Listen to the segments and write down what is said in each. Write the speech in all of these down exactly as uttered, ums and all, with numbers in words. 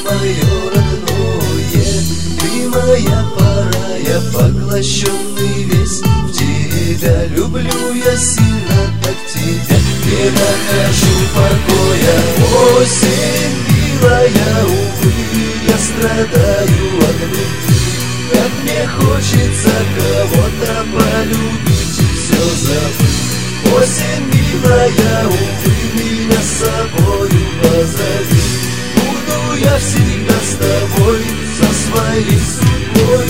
мое родное, ты моя пора, я поглощенный весь в тебя. Люблю я сильно так тебя, не нахожу покоя. Осень милая, увы, я страдаю от любви. Как мне хочется кого-то полюбить и все забыть. Осень милая, увы, меня с собою позови. Буду я всегда с тобой, со своей судьбой.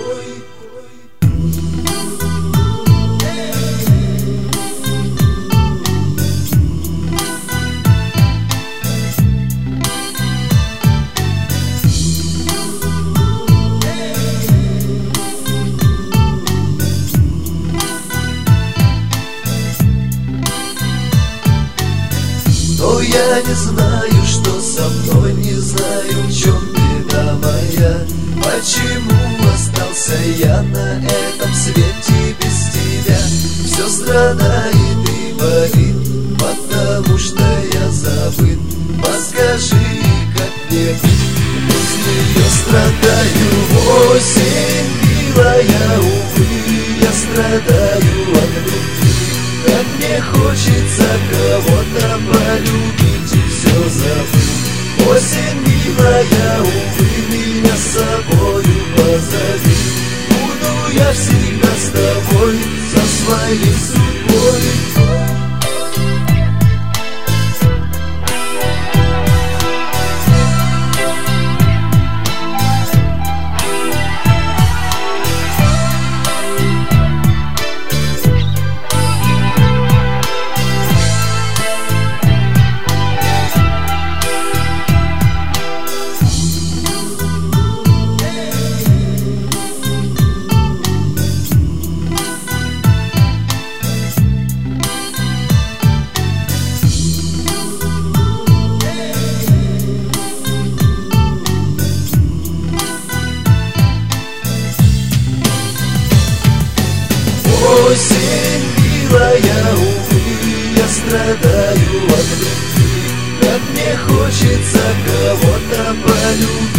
Но я не знаю, что со мной, не знаю, в чем беда моя. Почему остался я на этом свете без тебя? Все страдает и болит, потому что я забыт. Подскажи, как мне быть, без нее страдаю. Осень милая, увы, я страдаю от любви. Как мне хочется кого-то полюбить и все забыть. Осень милая, увы, меня с собою позови. Буду я всегда с тобой, со своей судьбой. Осень милая, увы, я страдаю от любви. Как мне хочется кого-то полюбить.